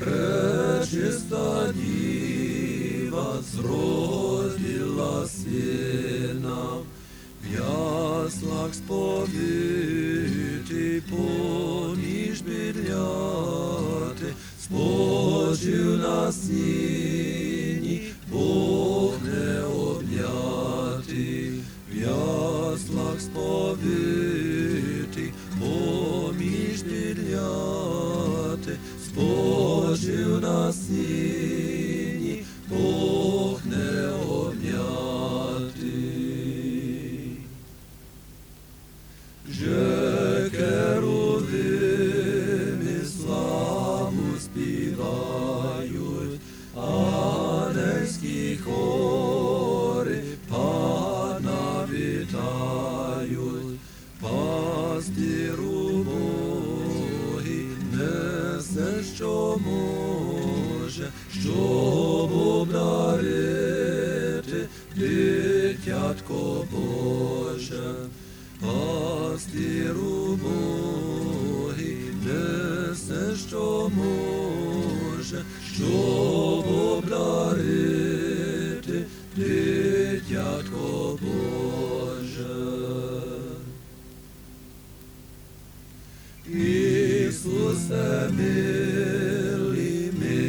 пречиста діва зродила сина, в яслах сповитий поміж біляти, спочив на сіні, Бог не обнятий, в яслах сповитий поміж біляти, спочив на сіні, Бог не обнятий. Же керувими славу співають, ангельські хори Пана вітають, пастиру Боги несе, що може, щоб обдарити дитятко Боже. Пастиру Боги несе, що може, щоб обдарити дитятко Боже. Ісусе милий, ми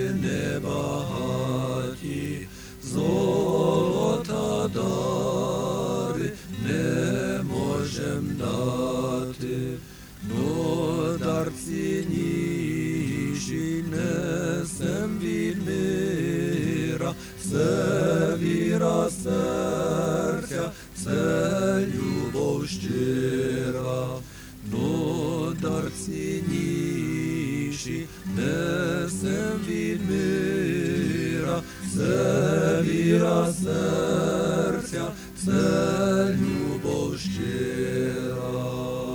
небагаті, золота дари не можем дати, но дар цінніший несем від мира, це віра серця, це любов щира. Но дар цінніший несем від мира, це віра серця, це любов щира.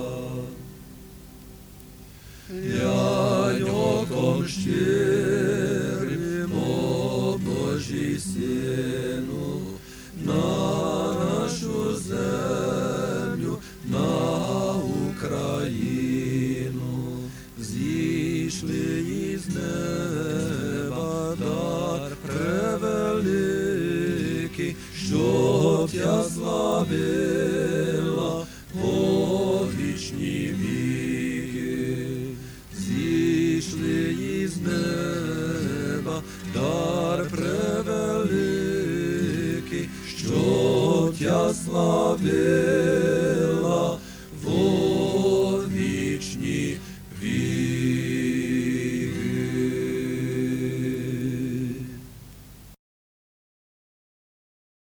Яньком щирим, о Божий Сину, на нашу землю, на Україну, зійшли із неба дар превеликий, щоб тя славила по вічні віки. Зійшли із неба дар превеликий, щоб тя славила